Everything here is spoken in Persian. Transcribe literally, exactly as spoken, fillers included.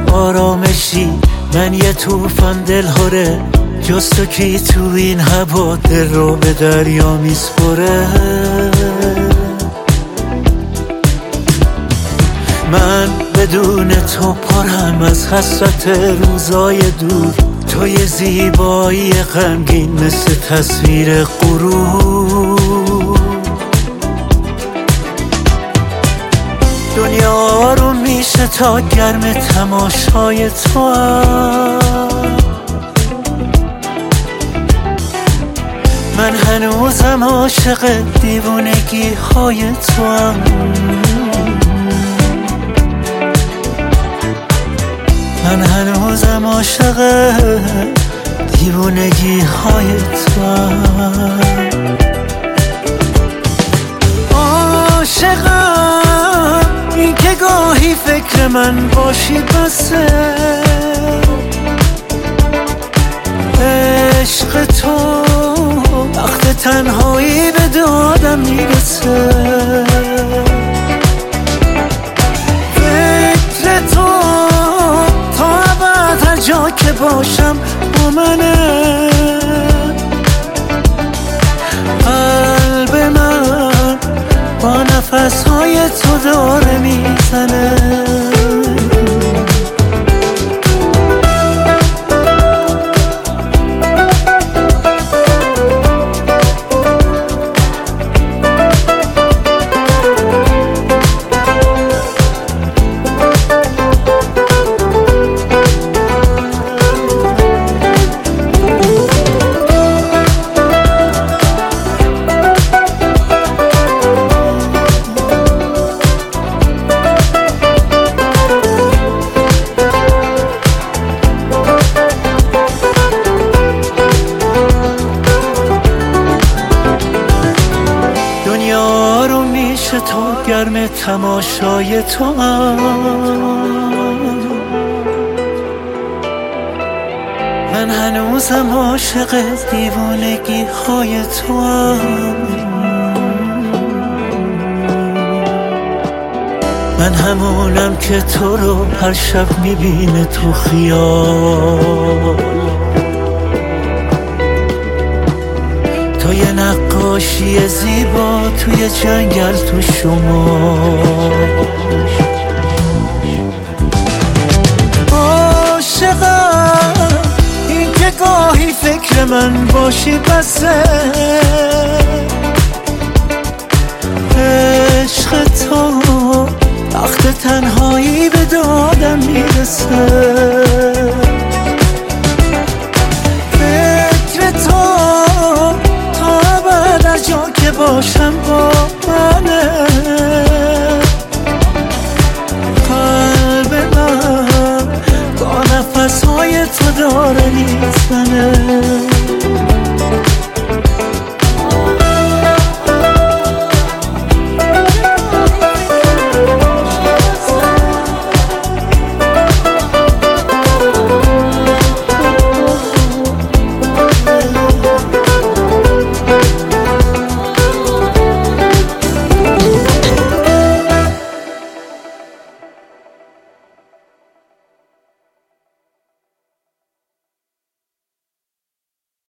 آرامشی، من یه توفان دلهوره، جز تو کی تو این هوا دل رو به دریا میسپره. من بدون تو پرم از حسرت روزای دور، تو یه زیبایی غمگین مثل تصویر غرور. دنیا رو میشه تا گرم تماشای تو هم. من هنوزم عاشق دیوونگی های تو هم. من هنوزم عاشق دیوونگی های تو هم. عاشقم این که گاهی فکر من باشی بسه، عشق تو وقت تنهایی به دادم میرسه. فکر تو تا ابد هر جا که باشم با منه. قلب من با نفسهای تو داره میزنه. دنیا رو میشه تا گرم تماشای تو هم. من هنوزم عاشق دیوانگی های تو هم. من همونم که تو رو هر شب میبینه تو خیال. تو یه نقاشی زیبا توی جنگل تو شما. عاشقم این که گاهی فکر من باشی بسه. عشق تو وقت تنهایی به دادم میرسه. فکر تو تا ابد هر جا که باشم با منه. قلب من با نفسهای تو داره میزنه.